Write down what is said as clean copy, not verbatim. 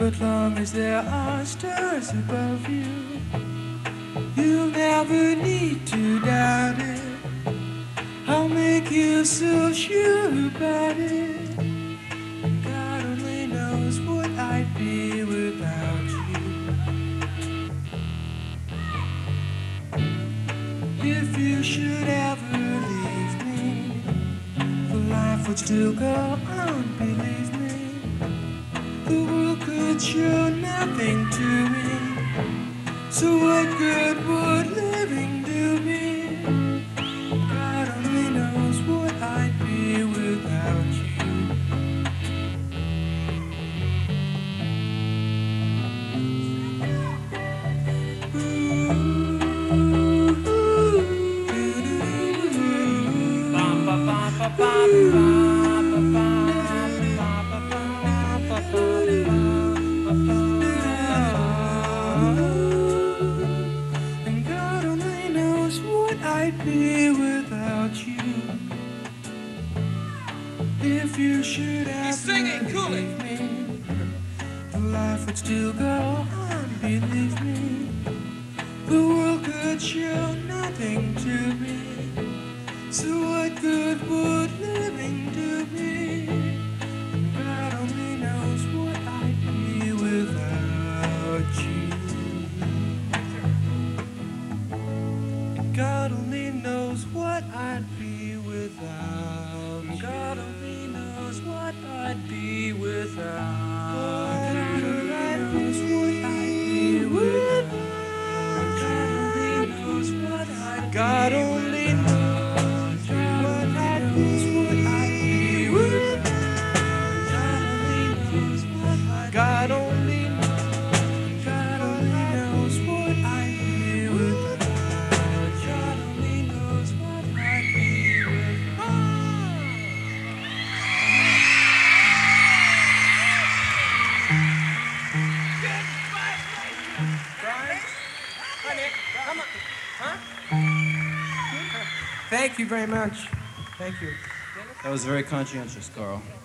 But long as there are stars above you, you'll never need to doubt it. I'll make you so sure about it. God only knows what I'd be without you. If you should ever leave me, the life would still go on, believe me. The world could show nothing to me. So what good would living do me? God only knows what I'd be without you. And God only knows what I'd be without you. If you should ever leave me, the life would still go on, believe me. The world could show nothing to me. So what good would living do me? God only knows what I'd be without you. God only knows what I'd be without you. God only knows what I'd be without you. God only knows what I'd be without you. God only knows. God only knows, God only knows what I'd be without. God only knows what I'd be without. Brian? Hi, Nick. Come on. Huh? Thank you very much. Thank you. That was very conscientious, Carl.